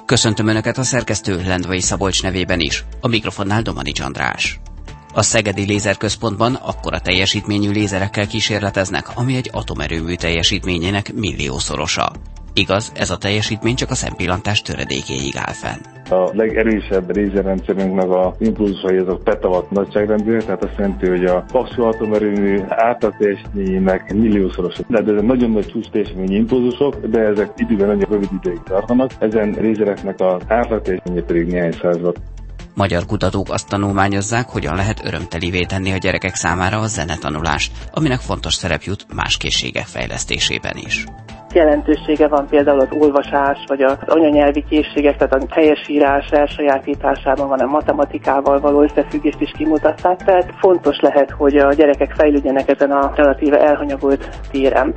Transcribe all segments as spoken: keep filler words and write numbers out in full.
Köszöntöm Önöket a szerkesztő Lendvai Szabolcs nevében is, a mikrofonnál Domanics András. A Szegedi Lézerközpontban akkora teljesítményű lézerekkel kísérleteznek, ami egy atomerőmű teljesítményének milliószorosa. Igaz, ez a teljesítmény csak a szempillantás töredékéig áll fenn. A legerősebb lézerrendszerünknek a impulzusai azok petawatt nagyságrendűek, tehát azt jelenti, hogy a paksu atomerőmű átlag teljesítményének milliószorosa. Tehát ezek nagyon nagy csúcs teljesítményű impulzusok, de ezek időben nagyon rövid ideig tartanak. Ezen lézereknek az átlag teljesítménye pedig néhány száz watt. Magyar kutatók azt tanulmányozzák, hogyan lehet örömtelivé tenni a gyerekek számára a zenetanulást, aminek fontos szerep jut más készségek fejlesztésében is. Jelentősége van például az olvasás, vagy az anyanyelvi készségek, tehát a helyes írás elsajátításában van, a matematikával való összefüggést is kimutatták, tehát fontos lehet, hogy a gyerekek fejlődjenek ezen a relatíve elhanyagolt téren.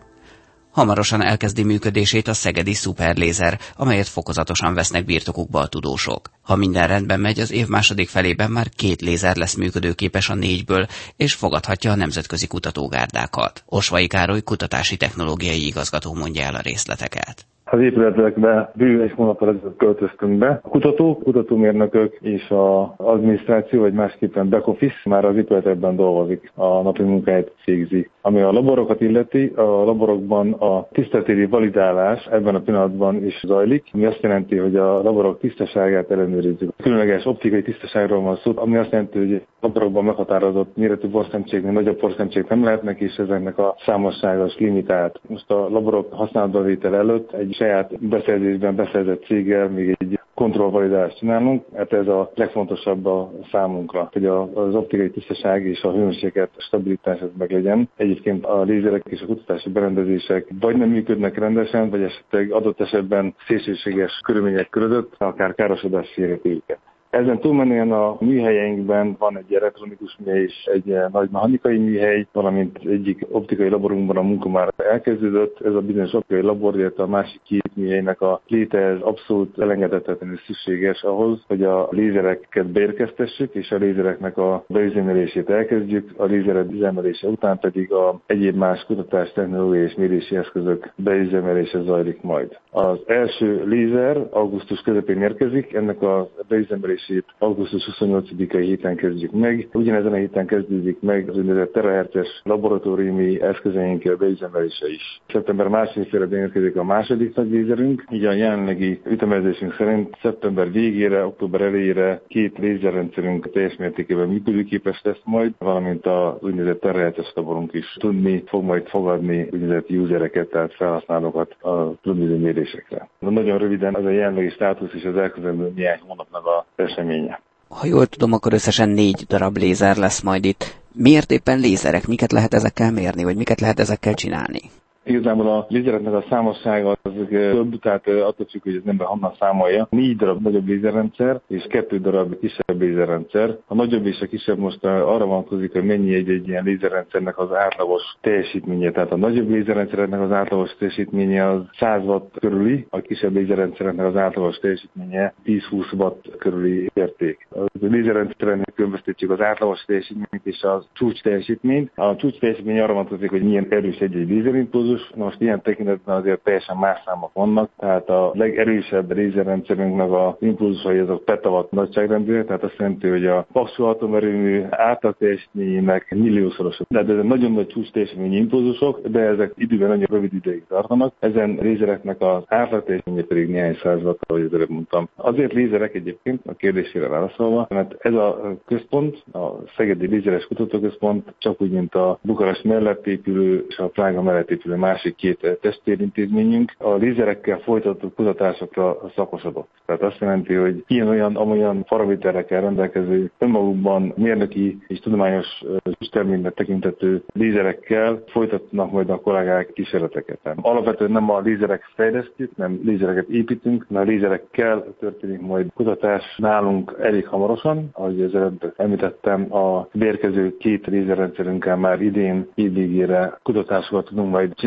Hamarosan elkezdi működését a szegedi szuperlézer, amelyet fokozatosan vesznek birtokukba a tudósok. Ha minden rendben megy, az év második felében már két lézer lesz működőképes a négyből, és fogadhatja a nemzetközi kutatógárdákat. Osvai Károly kutatási technológiai igazgató mondja el a részleteket. Az épületekbe bő egy hónappal ezelőtt költöztünk be. A kutatók, kutatómérnökök és az adminisztráció, vagy másképpen back office már az épületekben dolgozik, a napi munkáját végzi. Ami a laborokat illeti, a laborokban a tisztatéri validálás ebben a pillanatban is zajlik, ami azt jelenti, hogy a laborok tisztaságát ellenőrizzük. Különleges optikai tisztaságról van szó, ami azt jelenti, hogy a laborokban meghatározott méretű porszemcséknél nagyobb porszemcsék nem lehetnek, és ezeknek a számosságos limitált. Most a laborok használatba vétel előtt egy saját beszerzésben beszerzett céggel még egy kontrollvalidálást csinálunk, hát ez a legfontosabb a számunkra, hogy az optikai tisztaság és a hőmérséklet stabilitás meg legyen. Egyébként a lézerek és a kutatási berendezések vagy nem működnek rendesen, vagy esetleg adott esetben szélsőséges körülmények között akár károsodás érheti őket. Ezen túlmenően a műhelyeinkben van egy elektronikus műhely és egy nagy mechanikai műhely, valamint egyik optikai laborunkban a munka már elkezdődött. Ez a bizonyos optikai labor, illetve a másik két műhelynek a léte ez abszolút elengedhetetlenül szükséges ahhoz, hogy a lézereket beérkeztessük, és a lézereknek a beüzemelését elkezdjük. A lézerek üzemelése után pedig a egyéb más kutatás, technológiai és mérési eszközök beüzemelése zajlik majd. Az első lézer augusztus közepén érkezik, ennek a beüzemelés augusztus huszonnyolcadikai héten kezdjük meg. Ugyanezen a héten kezdődik meg az úgynevezett terahertzes laboratóriumi eszközeinkkel beüzemelése is. Szeptember második felében érkezik a második nagy lézerünk, így a jelenlegi ütemezésünk szerint szeptember végére, október elejére két lézerrendszerünk teljes mértékében működőképes lesz majd, valamint az úgynevezett terahertzes laborunk is tudni fog majd fogadni úgynevezett usereket, tehát felhasználókat a különböző mérésekre. Nagyon röviden az a jelenlegi státusz és az elkövetkező néhány hónapnak a eseménye. Ha jól tudom, akkor összesen négy darab lézer lesz majd itt. Miért éppen lézerek? Miket lehet ezekkel mérni, vagy miket lehet ezekkel csinálni? Igazából a lézereknek a számossága az több, tehát attól függ, hogy az ember honnan számolja. Négy darab nagyobb lézerrendszer és kettő darab kisebb lézerrendszer. A nagyobb és a kisebb most arra vonatkozik, hogy mennyi egy-egy ilyen lézerrendszernek az átlagos teljesítménye. Tehát a nagyobb lézerrendszereknek az átlagos teljesítménye az száz watt körüli, a kisebb lézerrendszereknek az átlagos teljesítménye tíz-húsz watt körüli érték. A lézerrendszereknek különböztetjük az átlagos teljesítményt és a csúcs teljesítményt. A csúcs teljesítmény arra vonatkozik, hogy milyen erős egy-egy lézerimpulzus. Na most ilyen tekintetben azért teljesen más számok vannak, tehát a legerősebb lézerrendszerünknek az impulzusai azok petawatt nagyságrendűek, tehát azt jelenti, hogy a paksu atomerőmű átlag teljesítményének milliószorosa. Tehát ezek nagyon nagy csúcs teljesítményű impulzusok, de ezek időben nagyon rövid ideig tartanak. Ezen lézereknek az átlag teljesítménye pedig néhány száz watt, ahogy az előbb mondtam. Azért lézerek egyébként, a kérdésére válaszolva, mert ez a központ, a Szegedi Lézeres Kutatóközpont, csak úgy, mint a Bukarest mellett épülő és a Prága mellett épülő másik két testvérintézményünk a lézerekkel folytatott kutatásokra szakosodott. Tehát azt jelenti, hogy ilyen-olyan, amolyan paraméterekkel rendelkező, önmagukban mérnöki és tudományos terményben tekintető lézerekkel folytatnak majd a kollégák kísérleteket. Alapvetően nem a lézerek fejlesztjük, nem lézereket építünk, mert a lézerekkel történik majd kutatás nálunk elég hamarosan. Ahogy az előbb említettem, a beérkező két lézerrendszerünkkel már idén év végére kutatásokat tudunk majd csinálni.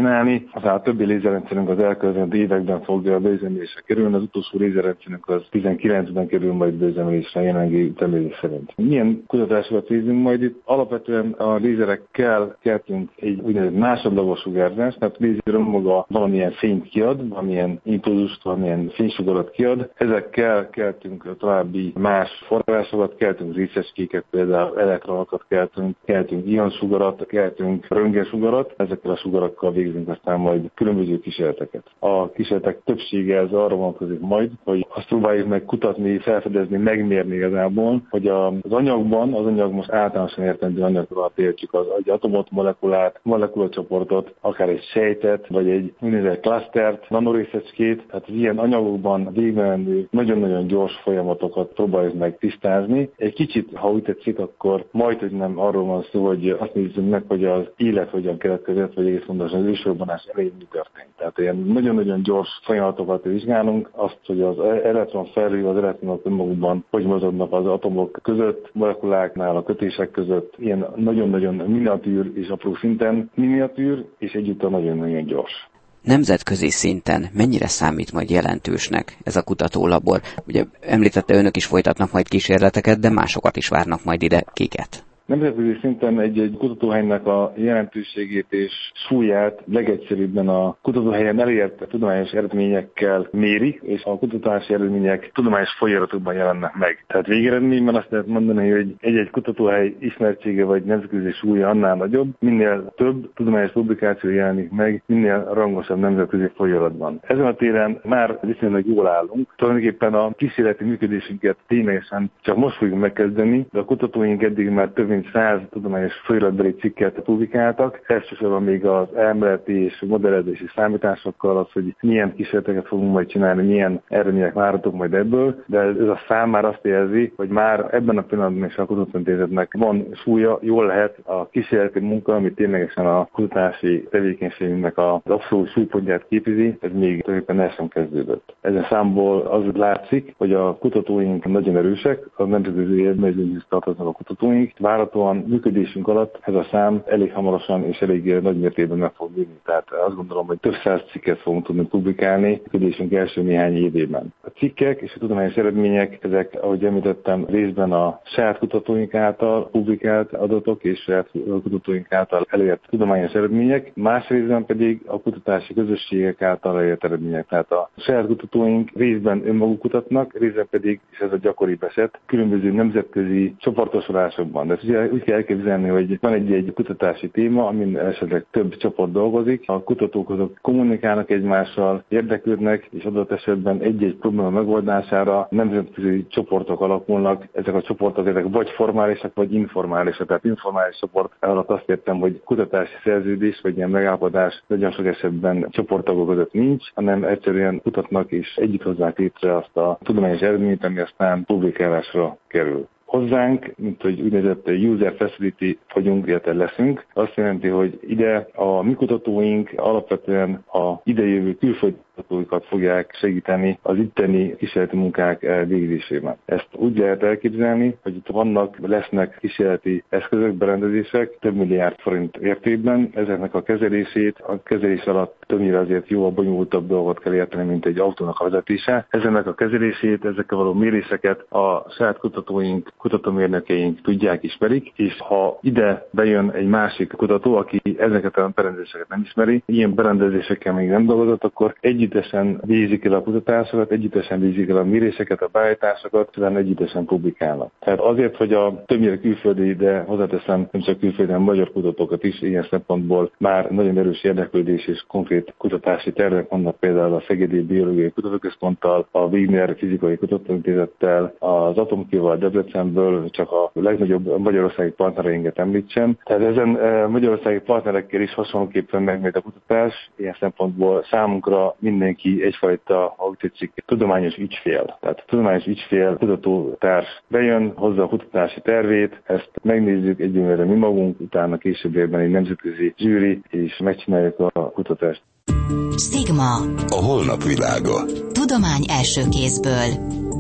csinálni. Aztán a többi lézerrendszerünk az elkövetkező években fog beüzemelésre kerülni, az utolsó lézerrendszerünk az tizenkilencben kerül majd beüzemelésre jelenlegi ütemezés szerint. Milyen kutatásokat végzünk majd itt? Alapvetően a lézerekkel keltünk egy úgynevezett másodlagos sugárzást, tehát a lézer maga valamilyen fényt kiad, valamilyen impulzust, valamilyen fénysugarat kiad. Ezekkel keltünk további más forrásokat, keltünk részecskéket, például elektronokat keltünk, keltünk ionsugarat, keltünk röntgensugarat, ezekkel a sugarakkal végzünk aztán majd különböző kísérleteket. A kísérletek többsége ez arra vonatkozik majd, hogy azt próbáljuk meg kutatni, felfedezni, megmérni igazából, hogy az anyagban, az anyag most általánosan értendő anyagról értjük az egy atomot, molekulát, molekulacsoportot, akár egy sejtet, vagy egy úgynevezett klasztert, nanorészecskét, tehát az ilyen anyagokban végbemenő, nagyon-nagyon gyors folyamatokat próbáljuk meg tisztázni. Egy kicsit, ha úgy tetszik, akkor majd, hogy nem arról van szó, hogy azt nézzük meg, hogy az élet hogyan keletkezett, vagy egész pontosan az ősrobbanás elején mi történt. Tehát ilyen nagyon-nagyon gyors folyamatokat vizsgálunk, azt, hogy az elektron felül, az elektronok önmagukban hogy mozognak az atomok között, molekuláknál, a kötések között, ilyen nagyon-nagyon miniatűr és apró szinten miniatűr, és egyúttal nagyon-nagyon gyors. Nemzetközi szinten mennyire számít majd jelentősnek ez a kutatólabor? Ugye említette, önök is folytatnak majd kísérleteket, de másokat is várnak majd ide. Kiket? Nemzetközi szinten egy-egy kutatóhelynek a jelentőségét és súlyát legegyszerűbben a kutatóhelyen elért tudományos eredményekkel mérik, és a kutatási eredmények tudományos folyamatokban jelennek meg. Tehát végeredményben azt lehet mondani, hogy egy-egy kutatóhely ismertsége vagy nemzetközi súlya annál nagyobb, minél több tudományos publikáció jelenik meg, minél rangosabb nemzetközi folyamatban. Ezen a téren már viszonylag jól állunk. Tulajdonképpen a kísérleti működésünket ténylegesen csak most fogjuk megkezdeni, de a kutatóink eddig már több mint száz tudományos folyamatbeli cikket publikáltak. Elsősorban még az elméleti és modellezési számításokkal, az, hogy milyen kísérleteket fogunk majd csinálni, milyen eredmények várhatók majd ebből, de ez a szám már azt jelzi, hogy már ebben a pillanatban is a kutatóintézetnek van súlya, jól lehet a kísérleti munka, ami ténylegesen a kutatási tevékenységünknek az abszolút súlypontját képezi, ez még tulajdonképpen el sem kezdődött. Ezen számból az látszik, hogy a kutatóink nagyon erősek, a nemzetközi érmezőnyhöz tartoznak a kutatóink, várhatóan működésünk alatt ez a szám elég hamarosan és elég nagy mértékben meg fog nőni. Tehát azt gondolom, hogy több száz cikket fogunk tudni publikálni működésünk első néhány évében. A cikkek és a tudományos eredmények, ezek, ahogy említettem, részben a saját kutatóink által publikált adatok és saját kutatóink által elért tudományos eredmények, más részben pedig a kutatási közösségek által elért eredmények. Tehát a saját kutatóink részben önmaguk kutatnak, részben pedig, és ez a gyakoribb eset, különböző nemzetközi csoportosulásokban. De ugye úgy kell elképzelni, hogy van egy-egy kutatási téma, amin esetleg több csoport dolgozik, a kutatók azok kommunikálnak egymással, érdeklődnek, és adott esetben egy-egy probléma megoldására nemzetközi csoportok alakulnak. Ezek a csoportok ezek vagy formálisak, vagy informálisak. Tehát informális csoport alatt azt értem, hogy kutatási szerződés, vagy ilyen megállapodás nagyon sok esetben csoporttagok között nincs, hanem egyszerűen kutatnak és együtt hozzák létre azt a tudományos eredményt, ami aztán publikálásra kerül. Hozzánk, mint hogy úgynevezett user facility vagyunk, illetve leszünk. Azt jelenti, hogy ide a mi kutatóink alapvetően a idejövő külföldi kutatóikat fogják segíteni az itteni kísérleti munkák végzésében. Ezt úgy lehet elképzelni, hogy itt vannak, lesznek kísérleti eszközök, berendezések több milliárd forint értékben. Ezeknek a kezelését, a kezelés alatt többnyire azért jóval bonyolultabb dolgot kell érteni, mint egy autónak a vezetése. Ezeknek a kezelését, ezekkel való méréseket a saját kutatóink, kutatómérnökeink tudják, ismerik, és ha ide bejön egy másik kutató, aki ezeket a berendezéseket nem ismeri, ilyen berendezésekkel még nem dolgozott, akkor együttesen végzik el a kutatásokat, együttesen végzik el a méréseket, a beállításokat, talán együttesen publikálnak. Tehát azért, hogy a többnyire külföldi, de hozzáteszem nem csak külföldi, hanem magyar kutatókat is ilyen szempontból már nagyon erős érdeklődés és konkrét kutatási tervek vannak, például a Szegedi Biológiai Kutatóközponttal, a Wigner Fizikai Kutatóintézettel, az Atomkival Debrecenből, csak a legnagyobb magyarországi partnereinket említsem. Tehát ezen magyarországi partnerekkel is hasonlóképpen megmegy a kutatás, ilyen szempontból számunkra mindenki egyfajta, ahogy tetszik, tudományos ügyfél. Tehát a tudományos ügyfél, kutatótárs bejön, hozza a kutatási tervét, ezt megnézzük egyébként mi magunk, utána későbbiekben egy nemzetközi zsűri, és megcsináljuk a kutatást. Stigma. A holnap világa. Tudomány első kézből.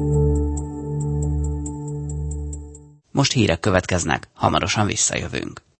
Most hírek következnek, hamarosan visszajövünk.